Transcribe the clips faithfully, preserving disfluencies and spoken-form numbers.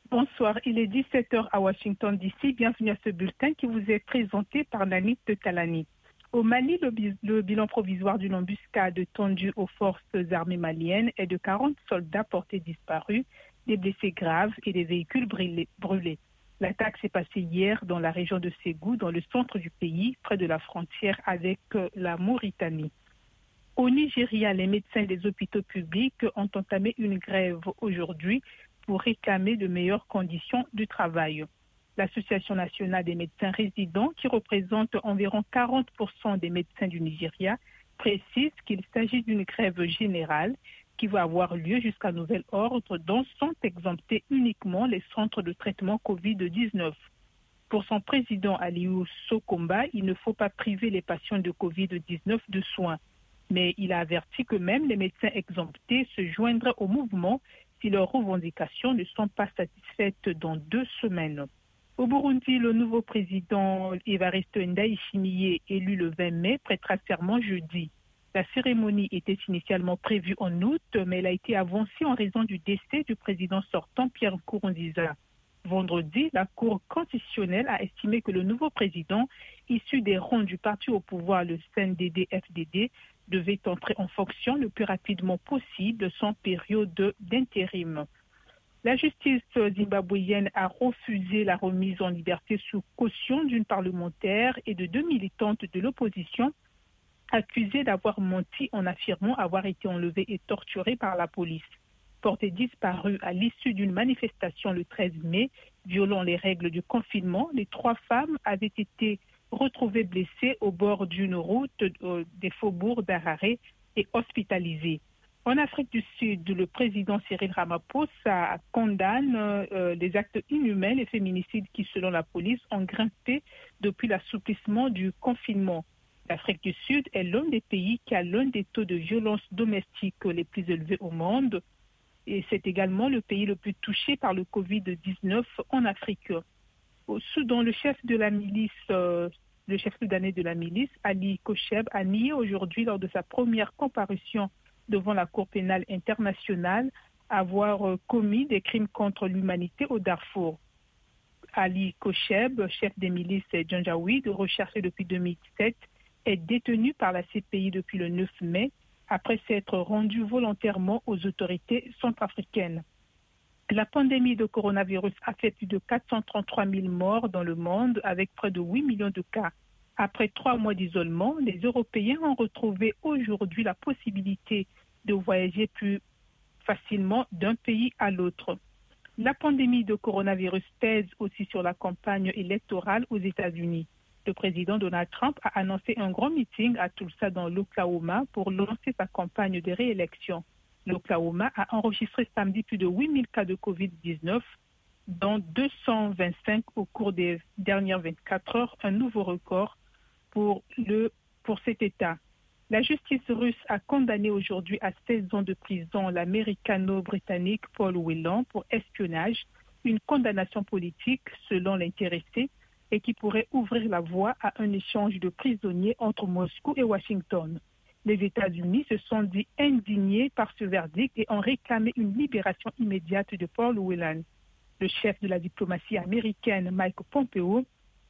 Bonsoir, il est dix-sept heures à Washington D C. Bienvenue à ce bulletin qui vous est présenté par Nanit de Talani. Au Mali, le, bi- le bilan provisoire d'une embuscade tendue aux forces armées maliennes est de quarante soldats portés disparus, des blessés graves et des véhicules brûlés. brûlés. L'attaque s'est passée hier dans la région de Ségou, dans le centre du pays, près de la frontière avec la Mauritanie. Au Nigeria, les médecins des hôpitaux publics ont entamé une grève aujourd'hui pour réclamer de meilleures conditions de travail. L'Association nationale des médecins résidents, qui représente environ quarante pour cent des médecins du Nigeria, précise qu'il s'agit d'une grève générale qui va avoir lieu jusqu'à nouvel ordre, dont sont exemptés uniquement les centres de traitement covid dix-neuf. Pour son président Aliou Sokomba, il ne faut pas priver les patients de covid dix-neuf de soins. Mais il a averti que même les médecins exemptés se joindraient au mouvement si leurs revendications ne sont pas satisfaites dans deux semaines. Au Burundi, le nouveau président Evariste Ndayishimiye, élu le vingt mai, prêtera serment jeudi. La cérémonie était initialement prévue en août, mais elle a été avancée en raison du décès du président sortant Pierre Nkurunziza. Vendredi, la Cour constitutionnelle a estimé que le nouveau président, issu des rangs du parti au pouvoir, le C N D D F D D, devait entrer en fonction le plus rapidement possible sans période d'intérim. La justice zimbabwéenne a refusé la remise en liberté sous caution d'une parlementaire et de deux militantes de l'opposition accusées d'avoir menti en affirmant avoir été enlevées et torturées par la police. Portées disparues à l'issue d'une manifestation le treize mai, violant les règles du confinement, les trois femmes avaient été retrouvées blessées au bord d'une route des faubourgs d'Harare et hospitalisées. En Afrique du Sud, le président Cyril Ramaphosa condamne euh, les actes inhumains et féminicides qui, selon la police, ont grimpé depuis l'assouplissement du confinement. L'Afrique du Sud est l'un des pays qui a l'un des taux de violence domestique les plus élevés au monde. Et c'est également le pays le plus touché par le covid dix-neuf en Afrique. Au Soudan, le chef de la milice, euh, le chef soudanais de la milice, Ali Kocheb, a nié aujourd'hui lors de sa première comparution devant la Cour pénale internationale avoir euh, commis des crimes contre l'humanité au Darfour. Ali Kocheb, chef des milices Janjaweed, recherché depuis deux mille sept, est détenu par la C P I depuis le neuf mai, après s'être rendu volontairement aux autorités centrafricaines. La pandémie de coronavirus a fait plus de quatre cent trente-trois mille morts dans le monde, avec près de huit millions de cas. Après trois mois d'isolement, les Européens ont retrouvé aujourd'hui la possibilité de voyager plus facilement d'un pays à l'autre. La pandémie de coronavirus pèse aussi sur la campagne électorale aux États-Unis. Le président Donald Trump a annoncé un grand meeting à Tulsa dans l'Oklahoma pour lancer sa campagne de réélection. L'Oklahoma a enregistré samedi plus de huit mille cas de covid dix-neuf, dont deux cent vingt-cinq au cours des dernières vingt-quatre heures, un nouveau record pour, le, pour cet État. La justice russe a condamné aujourd'hui à seize ans de prison l'américano-britannique Paul Whelan pour espionnage, une condamnation politique selon l'intéressé et qui pourrait ouvrir la voie à un échange de prisonniers entre Moscou et Washington. Les États-Unis se sont dit indignés par ce verdict et ont réclamé une libération immédiate de Paul Whelan. Le chef de la diplomatie américaine, Mike Pompeo,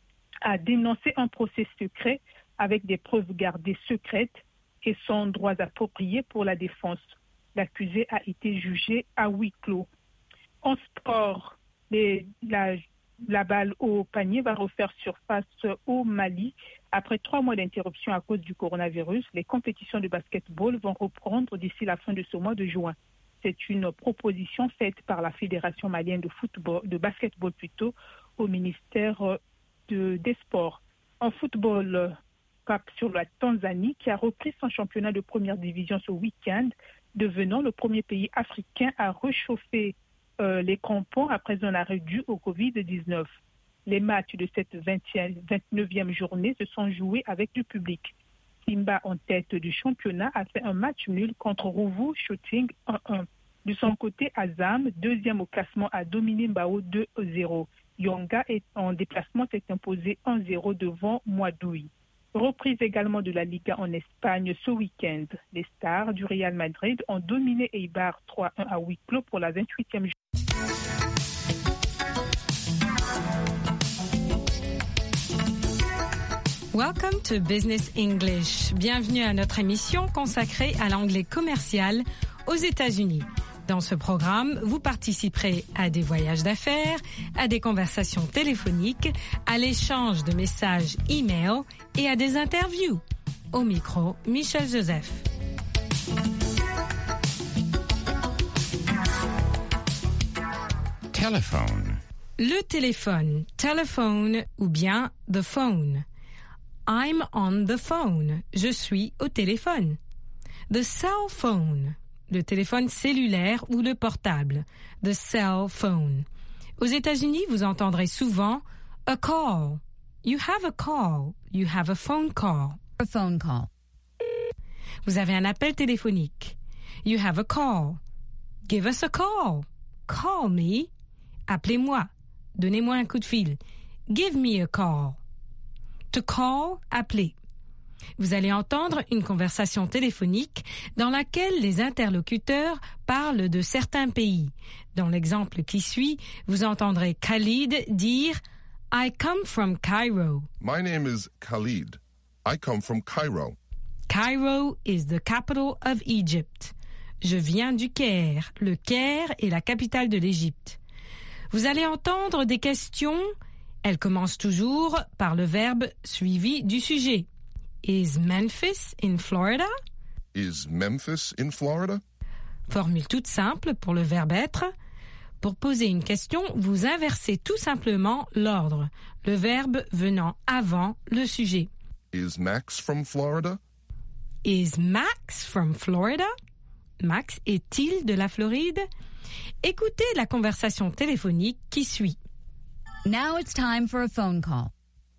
a dénoncé un procès secret avec des preuves gardées secrètes et sans droits appropriés pour la défense. L'accusé a été jugé à huis clos. En sport, les, la, la balle au panier va refaire surface au Mali. Après trois mois d'interruption à cause du coronavirus, les compétitions de basketball vont reprendre d'ici la fin de ce mois de juin. C'est une proposition faite par la Fédération malienne de football, de basketball plutôt, au ministère de, des Sports. En football, cap sur la Tanzanie qui a repris son championnat de première division ce week-end, devenant le premier pays africain à réchauffer euh, les crampons après un arrêt dû au covid dix-neuf. Les matchs de cette vingt-neuvième journée se sont joués avec du public. Simba, en tête du championnat, a fait un match nul contre Ruvu Shooting un un. De son côté, Azam, deuxième au classement, a dominé Mbao deux zéro. Yonga, en déplacement, s'est imposé un zéro devant Mouadoui. Reprise également de la Liga en Espagne ce week-end. Les Stars du Real Madrid ont dominé Eibar trois un à huis clos pour la vingt-huitième journée. Welcome to Business English. Bienvenue à notre émission consacrée à l'anglais commercial aux États-Unis. Dans ce programme, vous participerez à des voyages d'affaires, à des conversations téléphoniques, à l'échange de messages e-mail et à des interviews. Au micro, Michel Joseph. Telephone. Le téléphone, telephone ou bien the phone. I'm on the phone. Je suis au téléphone. The cell phone. Le téléphone cellulaire ou le portable. The cell phone. Aux États-Unis, vous entendrez souvent a call. You have a call. You have a phone call. A phone call. Vous avez un appel téléphonique. You have a call. Give us a call. Call me. Appelez-moi. Donnez-moi un coup de fil. Give me a call. To call, appeler. Vous allez entendre une conversation téléphonique dans laquelle les interlocuteurs parlent de certains pays. Dans l'exemple qui suit, vous entendrez Khalid dire « I come from Cairo ». My name is Khalid. I come from Cairo. Cairo is the capital of Egypt. Je viens du Caire. Le Caire est la capitale de l'Égypte. Vous allez entendre des questions. Elles commencent toujours par le verbe suivi du sujet. Is Memphis in Florida? Is Memphis in Florida? Formule toute simple pour le verbe être. Pour poser une question, vous inversez tout simplement l'ordre, le verbe venant avant le sujet. Is Max from Florida? Is Max from Florida? Max est-il de la Floride? Écoutez la conversation téléphonique qui suit. Now it's time for a phone call.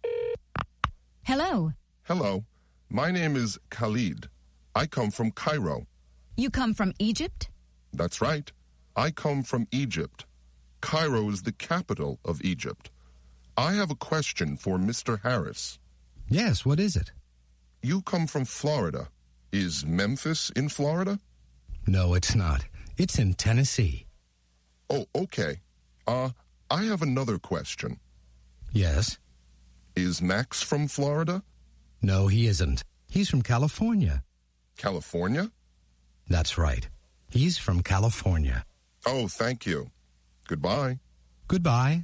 Hello. Hello. My name is Khalid. I come from Cairo. You come from Egypt? That's right. I come from Egypt. Cairo is the capital of Egypt. I have a question for Mister Harris. Yes, what is it? You come from Florida. Is Memphis in Florida? No, it's not. It's in Tennessee. Oh, okay. Uh, I have another question. Yes? Is Max from Florida? No, he isn't. He's from California. California? That's right. He's from California. Oh, thank you. Goodbye. Goodbye.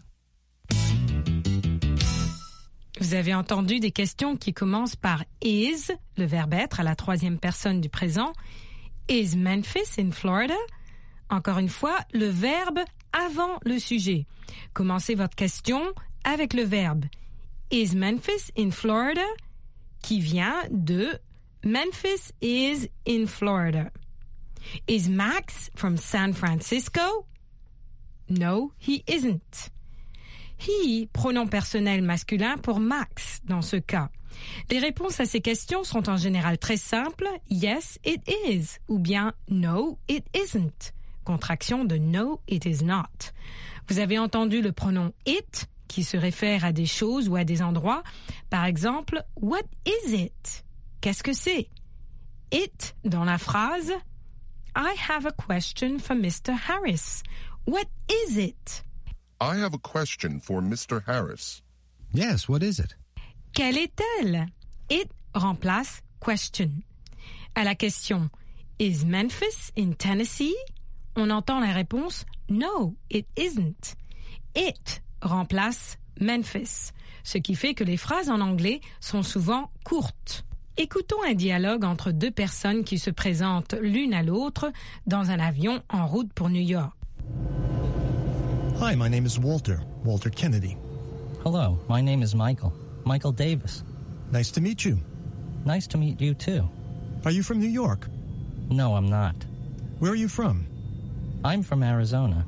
Vous avez entendu des questions qui commencent par is, le verbe être à la troisième personne du présent. Is Memphis in Florida? Encore une fois, le verbe avant le sujet. Commencez votre question avec le verbe Is Memphis in Florida? Qui vient de Memphis is in Florida. Is Max from San Francisco? No, he isn't. He, pronom personnel masculin pour Max dans ce cas. Les réponses à ces questions sont en général très simples. Yes, it is. Ou bien no, it isn't. Contraction de no, it is not. Vous avez entendu le pronom it qui se réfère à des choses ou à des endroits. Par exemple, what is it? Qu'est-ce que c'est? It dans la phrase I have a question for Mister Harris. What is it? I have a question for Mister Harris. Yes, what is it? Quelle est-elle? It remplace question. À la question Is Memphis in Tennessee? On entend la réponse No, it isn't. It remplace Memphis, ce qui fait que les phrases en anglais sont souvent courtes. Écoutons un dialogue entre deux personnes qui se présentent l'une à l'autre dans un avion en route pour New York. Hi, my name is Walter, Walter Kennedy. Hello, my name is Michael, Michael Davis. Nice to meet you. Nice to meet you too. Are you from New York? No, I'm not. Where are you from? I'm from Arizona.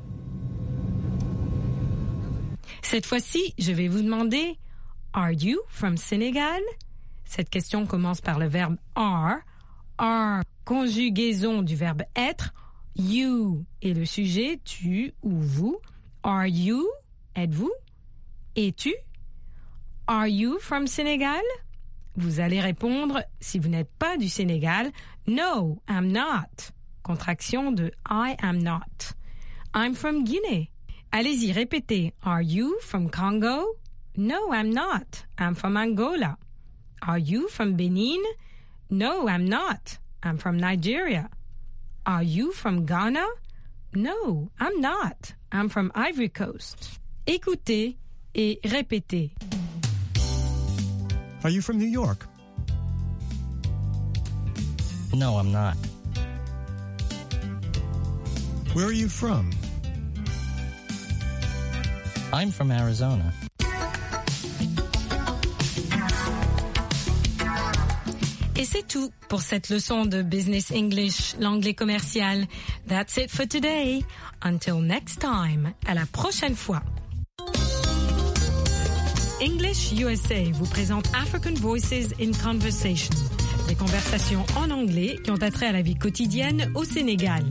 Cette fois-ci, je vais vous demander Are you from Senegal? Cette question commence par le verbe are. Are, conjugaison du verbe être. You est le sujet, tu ou vous. Are you? Êtes-vous? Es-tu? Are you from Senegal? Vous allez répondre, si vous n'êtes pas du Sénégal, No, I'm not. Contraction de I am not. I'm from Guinea. Allez-y, répétez. Are you from Congo? No, I'm not. I'm from Angola. Are you from Benin? No, I'm not. I'm from Nigeria. Are you from Ghana? No, I'm not. I'm from Ivory Coast. Écoutez et répétez. Are you from New York? No, I'm not. Where are you from? I'm from Arizona. Et c'est tout pour cette leçon de Business English, l'anglais commercial. That's it for today. Until next time. À la prochaine fois. English U S A vous présente African Voices in Conversation. Des conversations en anglais qui ont attrait à la vie quotidienne au Sénégal.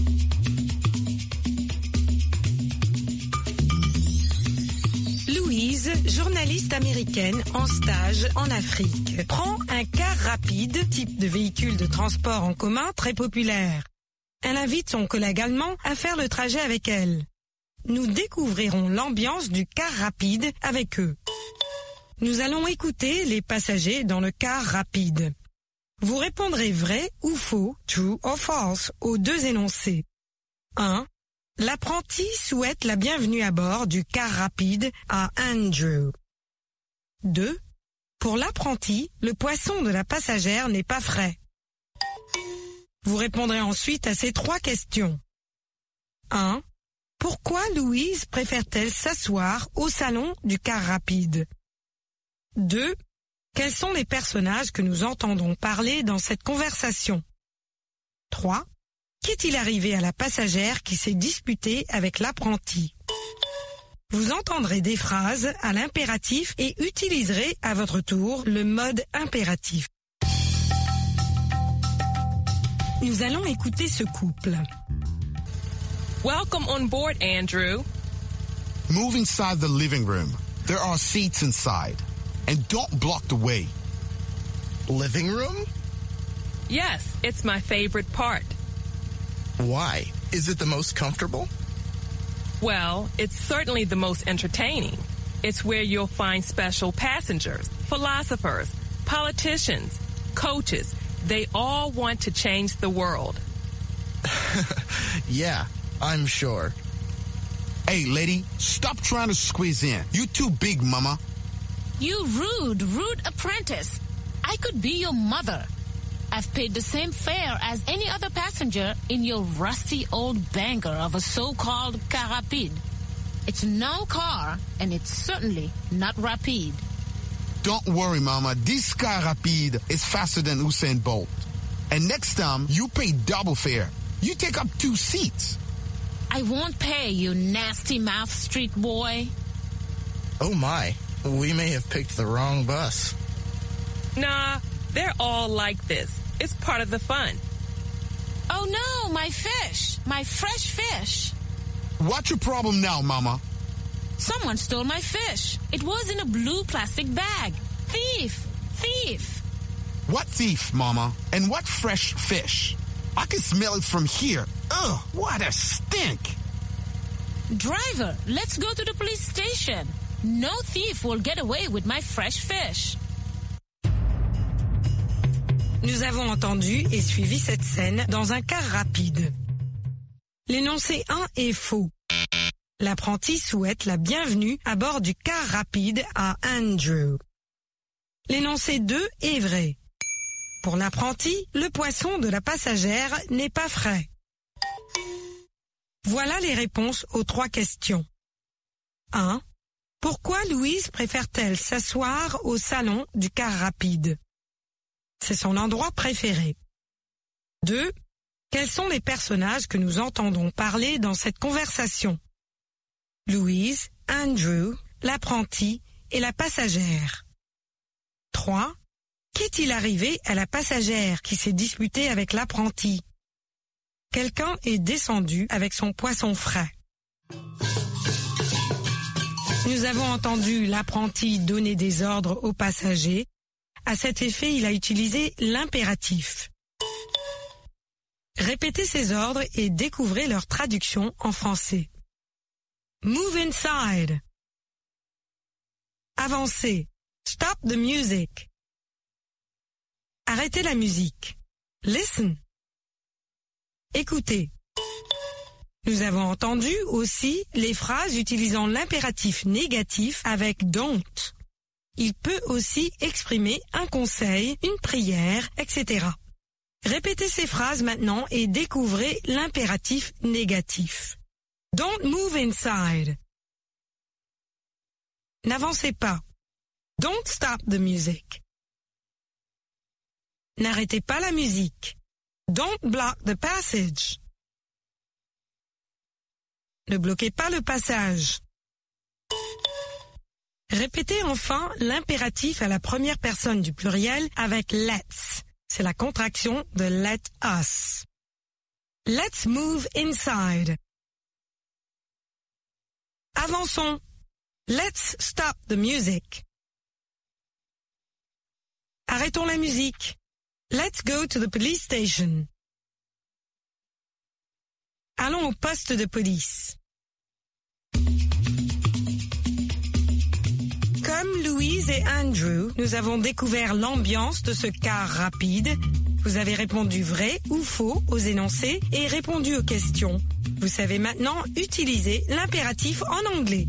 Louise, journaliste américaine en stage en Afrique, prend un car rapide, type de véhicule de transport en commun très populaire. Elle invite son collègue allemand à faire le trajet avec elle. Nous découvrirons l'ambiance du car rapide avec eux. Nous allons écouter les passagers dans le car rapide. Vous répondrez vrai ou faux, true or false, aux deux énoncés. un. L'apprenti souhaite la bienvenue à bord du car rapide à Andrew. deux. Pour l'apprenti, le poisson de la passagère n'est pas frais. Vous répondrez ensuite à ces trois questions. un. Pourquoi Louise préfère-t-elle s'asseoir au salon du car rapide? deux. Quels sont les personnages que nous entendons parler dans cette conversation? trois. Qu'est-il arrivé à la passagère qui s'est disputée avec l'apprenti? Vous entendrez des phrases à l'impératif et utiliserez à votre tour le mode impératif. Nous allons écouter ce couple. Welcome on board, Andrew. Move inside the living room. There are seats inside. And don't block the way. Living room? Yes, it's my favorite part. Why? Is it the most comfortable? Well, it's certainly the most entertaining. It's where you'll find special passengers, philosophers, politicians, coaches. They all want to change the world. Yeah, I'm sure. Hey, lady, stop trying to squeeze in. You too big, mama. You rude, rude apprentice. I could be your mother. I've paid the same fare as any other passenger in your rusty old banger of a so-called car rapide. It's no car, and it's certainly not rapide. Don't worry, mama. This car rapide is faster than Usain Bolt. And next time, you pay double fare. You take up two seats. I won't pay, you nasty mouth street boy. Oh my, we may have picked the wrong bus. Nah, they're all like this. It's part of the fun. Oh no, my fish, my fresh fish. What's your problem now, mama? Someone stole my fish. It was in a blue plastic bag. Thief, thief. What thief, mama? And what fresh fish? I can smell it from here. Ugh, what a stink. Driver, let's go to the police station. No thief will get away with my fresh fish. Nous avons entendu et suivi cette scène dans un car rapide. L'énoncé un est faux. L'apprenti souhaite la bienvenue à bord du car rapide à Andrew. L'énoncé deux est vrai. Pour l'apprenti, le poisson de la passagère n'est pas frais. Voilà les réponses aux trois questions. un. Pourquoi Louise préfère-t-elle s'asseoir au salon du car rapide? C'est son endroit préféré. deux. Quels sont les personnages que nous entendons parler dans cette conversation? Louise, Andrew, l'apprenti et la passagère. trois. Qu'est-il arrivé à la passagère qui s'est disputée avec l'apprenti? Quelqu'un est descendu avec son poisson frais. Nous avons entendu l'apprenti donner des ordres aux passagers. À cet effet, il a utilisé l'impératif. Répétez ces ordres et découvrez leur traduction en français. Move inside. Avancez. Stop the music. Arrêtez la musique. Listen. Écoutez. Nous avons entendu aussi les phrases utilisant l'impératif négatif avec don't. Il peut aussi exprimer un conseil, une prière, et cetera. Répétez ces phrases maintenant et découvrez l'impératif négatif. Don't move inside. N'avancez pas. Don't stop the music. N'arrêtez pas la musique. Don't block the passage. Ne bloquez pas le passage. Répétez enfin l'impératif à la première personne du pluriel avec let's. C'est la contraction de let us. Let's move inside. Avançons. Let's stop the music. Arrêtons la musique. Let's go to the police station. Allons au poste de police. Comme Louise et Andrew, nous avons découvert l'ambiance de ce car rapide. Vous avez répondu vrai ou faux aux énoncés et répondu aux questions. Vous savez maintenant utiliser l'impératif en anglais.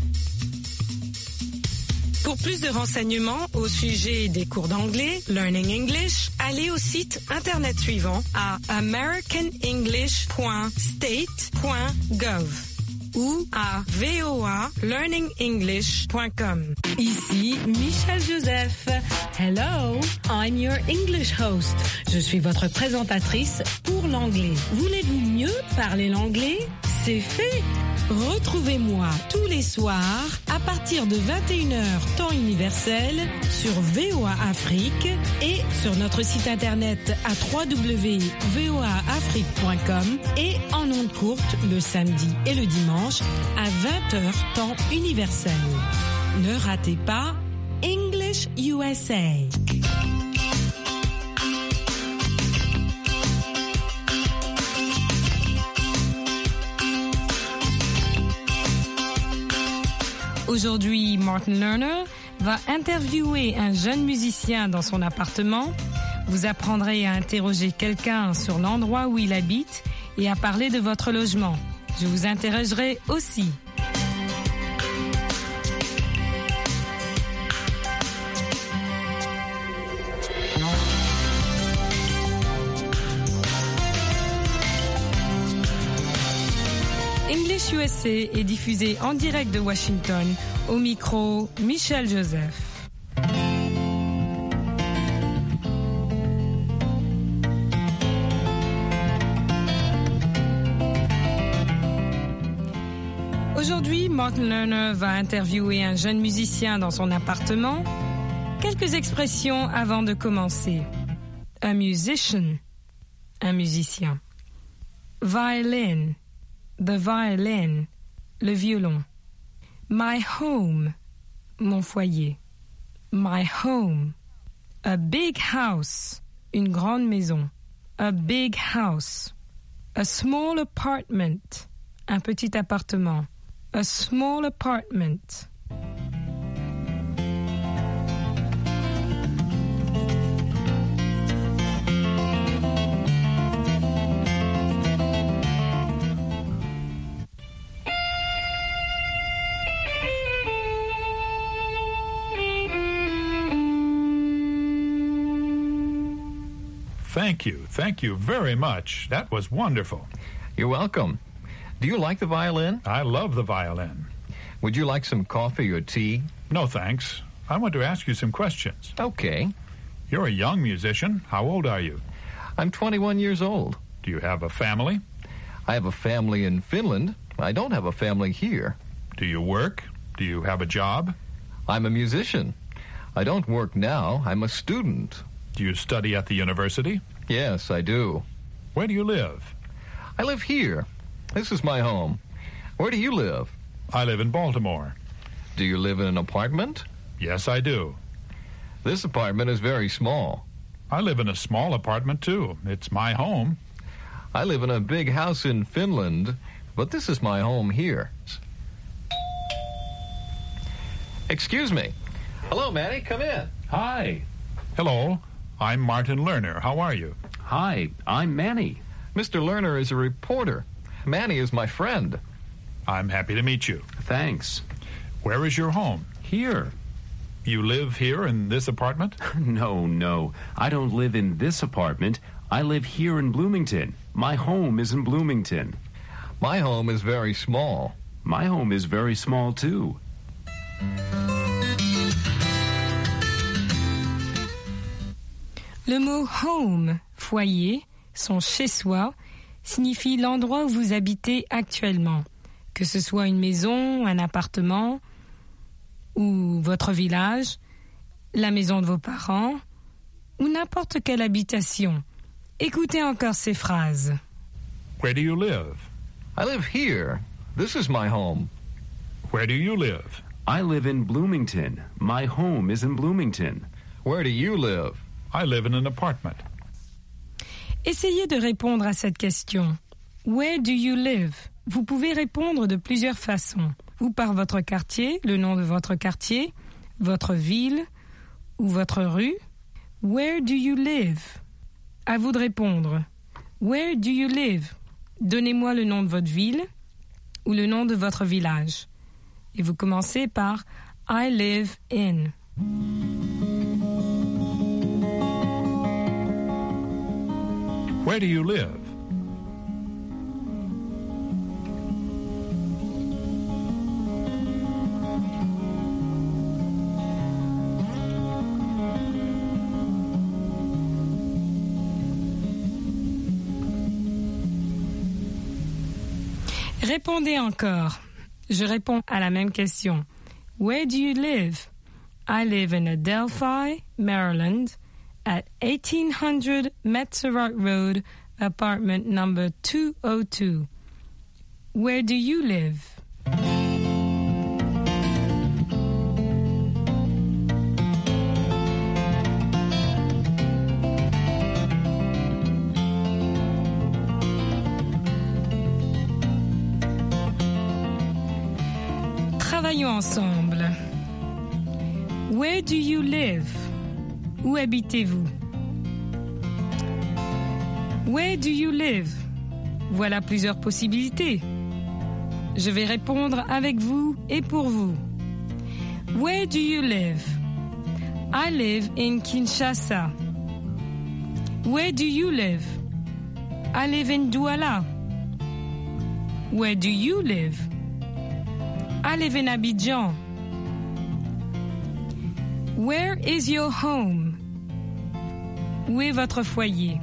Pour plus de renseignements au sujet des cours d'anglais, Learning English, allez au site internet suivant à american english point state point gov ou à v o a learning english point com. Ici Michel Joseph. Hello, I'm your English host. Je suis votre présentatrice pour l'anglais. Voulez-vous mieux parler l'anglais? C'est fait. Retrouvez-moi tous les soirs à partir de vingt et une heures temps universel sur V O A Afrique et sur notre site internet à w w w point v o a afrique point com et en ondes courtes le samedi et le dimanche à vingt heures temps universel. Ne ratez pas English U S A. Aujourd'hui, Martin Lerner va interviewer un jeune musicien dans son appartement. Vous apprendrez à interroger quelqu'un sur l'endroit où il habite et à parler de votre logement. Je vous interrogerai aussi. English U S A est diffusé en direct de Washington, au micro Michel Joseph. Aujourd'hui, Martin Lerner va interviewer un jeune musicien dans son appartement. Quelques expressions avant de commencer. A musician, un musicien. Violin, the violin, le violon. My home, mon foyer. My home. A big house, une grande maison. A big house. A small apartment, un petit appartement. A small apartment. Thank you. Thank you very much. That was wonderful. You're welcome. Do you like the violin? I love the violin. Would you like some coffee or tea? No, thanks. I want to ask you some questions. Okay. You're a young musician. How old are you? I'm twenty-one years old. Do you have a family? I have a family in Finland. I don't have a family here. Do you work? Do you have a job? I'm a musician. I don't work now. I'm a student. Do you study at the university? Yes, I do. Where do you live? I live here. This is my home. Where do you live? I live in Baltimore. Do you live in an apartment? Yes, I do. This apartment is very small. I live in a small apartment, too. It's my home. I live in a big house in Finland, but this is my home here. Excuse me. Hello, Manny. Come in. Hi. Hello. I'm Martin Lerner. How are you? Hi, I'm Manny. Mister Lerner is a reporter. Manny is my friend. I'm happy to meet you. Thanks. Where is your home? Here. You live here in this apartment? No, no. I don't live in this apartment. I live here in Bloomington. My home is in Bloomington. My home is very small. My home is very small, too. Le mot home, foyer, son chez-soi, signifie l'endroit où vous habitez actuellement, que ce soit une maison, un appartement ou votre village, la maison de vos parents ou n'importe quelle habitation. Écoutez encore ces phrases. Where do you live? I live here. This is my home. Where do you live? I live in Bloomington. My home is in Bloomington. Where do you live? I live in an apartment. Essayez de répondre à cette question. Where do you live? Vous pouvez répondre de plusieurs façons. Ou par votre quartier, le nom de votre quartier, votre ville ou votre rue. Where do you live? À vous de répondre. Where do you live? Donnez-moi le nom de votre ville ou le nom de votre village. Et vous commencez par I live in. Where do you live? Répondez encore. Je réponds à la même question. Where do you live? I live in Adelphi, Maryland, at eighteen hundred Metzerott Road, apartment number two oh two. Where do you live? Travaillons ensemble. Where do you live? Où habitez-vous? Where do you live? Voilà plusieurs possibilités. Je vais répondre avec vous et pour vous. Where do you live? I live in Kinshasa. Where do you live? I live in Douala. Where do you live? I live in Abidjan. Where is your home? Où est votre foyer?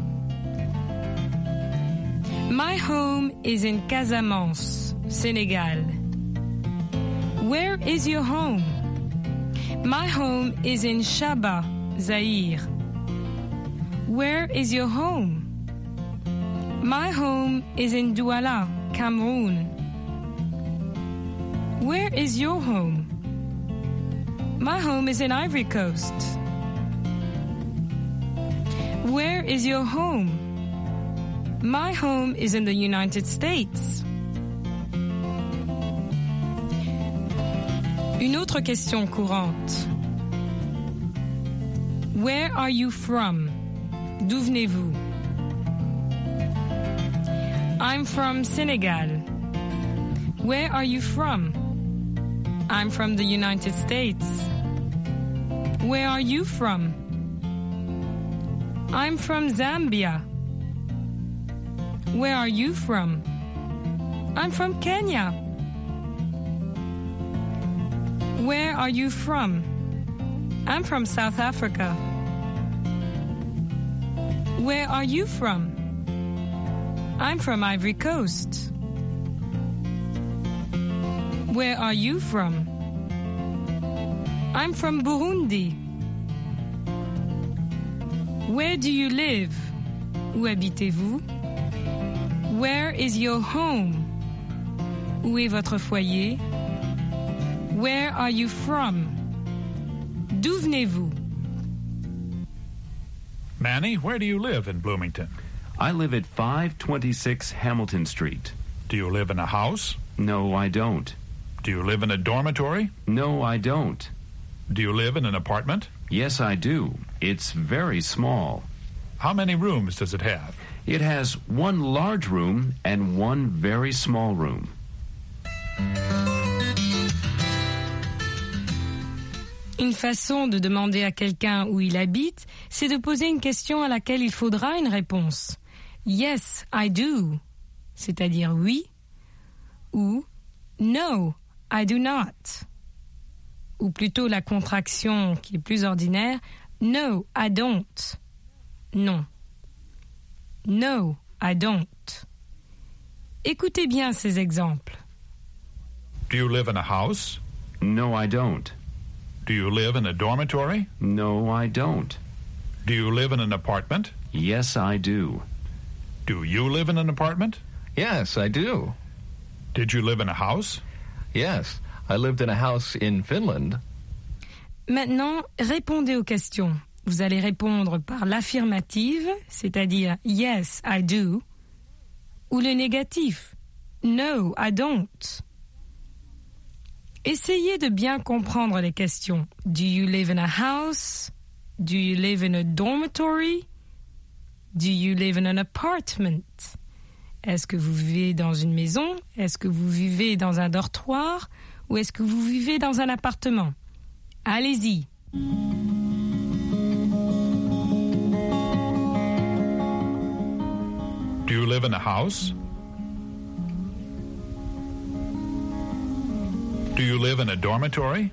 My home is in Casamance, Senegal. Where is your home? My home is in Shaba, Zaire. Where is your home? My home is in Douala, Cameroon. Where is your home? My home is in Ivory Coast. Where is your home? My home is in the United States. Une autre question courante. Where are you from? D'où venez-vous? I'm from Senegal. Where are you from? I'm from the United States. Where are you from? I'm from Zambia. Where are you from? I'm from Kenya. Where are you from? I'm from South Africa. Where are you from? I'm from Ivory Coast. Where are you from? I'm from Burundi. Where do you live? Où habitez-vous? Where is your home? Où est votre foyer? Where are you from? D'où venez-vous? Manny, where do you live in Bloomington? I live at five twenty-six Hamilton Street. Do you live in a house? No, I don't. Do you live in a dormitory? No, I don't. Do you live in an apartment? Yes, I do. It's very small. How many rooms does it have? It has one large room and one very small room. Une façon de demander à quelqu'un où il habite, c'est de poser une question à laquelle il faudra une réponse. Yes, I do, c'est-à-dire oui, ou no, I do not. Ou plutôt la contraction qui est plus ordinaire, no, I don't. Non. No, I don't. Écoutez bien ces exemples. Do you live in a house? No, I don't. Do you live in a dormitory? No, I don't. Do you live in an apartment? Yes, I do. Do you live in an apartment? Yes, I do. Did you live in a house? Yes, I lived in a house in Finland. Maintenant, répondez aux questions. Vous allez répondre par l'affirmative, c'est-à-dire « Yes, I do », ou le négatif « No, I don't ». Essayez de bien comprendre les questions. Do you live in a house? Do you live in a dormitory? Do you live in an apartment? Est-ce que vous vivez dans une maison? Est-ce que vous vivez dans un dortoir? Ou est-ce que vous vivez dans un appartement? Allez-y. Do you live in a house? Do you live in a dormitory?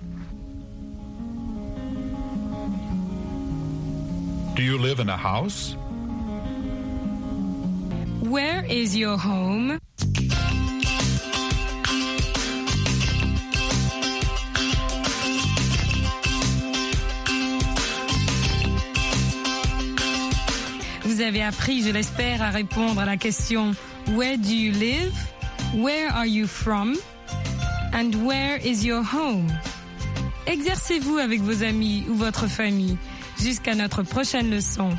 Do you live in a house? Where is your home? Vous avez appris, je l'espère, à répondre à la question Where do you live? Where are you from? And where is your home? Exercez-vous avec vos amis ou votre famille. Jusqu'à notre prochaine leçon.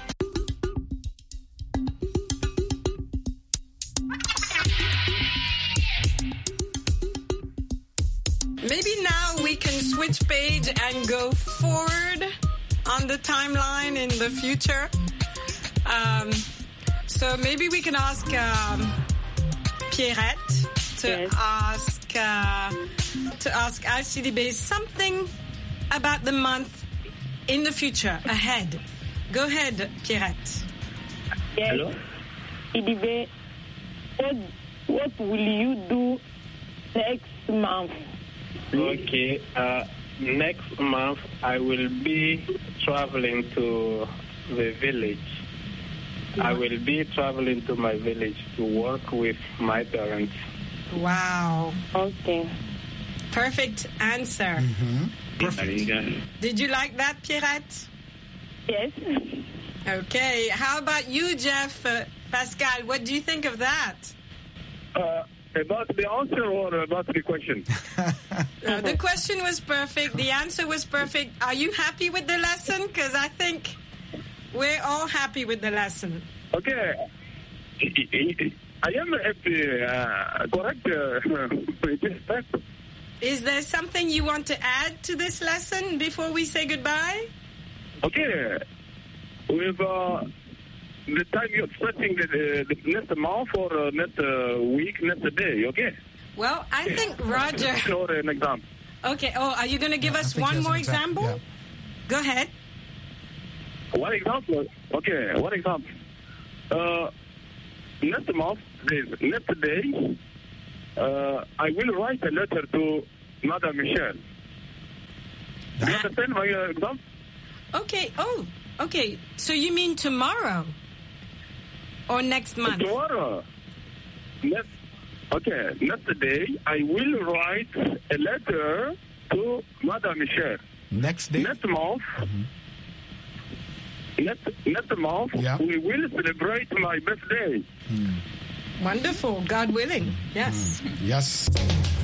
Maybe now we can switch page and go forward on the timeline in the future. Um, so maybe we can ask um, Pierrette to yes. ask uh, to ask Alcidibe something about the month in the future ahead. Go ahead, Pierrette. Yes. Hello. Alcidibe, what what will you do next month? Okay. Uh, next month I will be traveling to the village. I will be traveling to my village to work with my parents. Wow. Okay. Perfect answer. Mm-hmm. Perfect. Did you like that, Pierrette? Yes. Okay. How about you, Jeff? Uh, Pascal, what do you think of that? Uh, about the answer or about the question? uh, the question was perfect. The answer was perfect. Are you happy with the lesson? Because I think we're all happy with the lesson. Okay. I am happy. Uh, correct. Uh, Is there something you want to add to this lesson before we say goodbye? Okay. With uh, the time you're expecting the, the next month or uh, next uh, week, next day, okay? Well, I yeah. think Roger... Or an example. Okay. Oh, are you going to give yeah, us one more example? example? Yeah. Go ahead. One example? Okay, one example. Uh, next month, next day, uh, I will write a letter to Madame Michel. Do you understand my uh, example? Okay, oh, okay. So you mean tomorrow? Or next month? Tomorrow. Next, okay, next day, I will write a letter to Madame Michel. Next day? Next month. Mm-hmm. Next, next month, yeah. we will celebrate my birthday. Mm. Wonderful, God willing. Yes. Mm. Yes.